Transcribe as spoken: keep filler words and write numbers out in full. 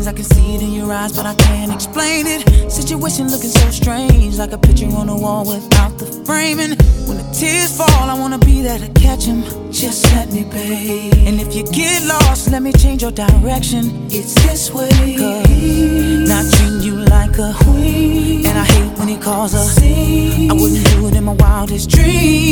things, I can see it in your eyes, but I can't explain it. Situation looking so strange, like a picture on the wall without the framing. When the tears fall, I wanna be there to catch them. Just let me, babe. And if you get lost, let me change your direction. It's this way, 'cause not treating you like a queen, and I hate when he calls her. I wouldn't do it in my wildest dreams.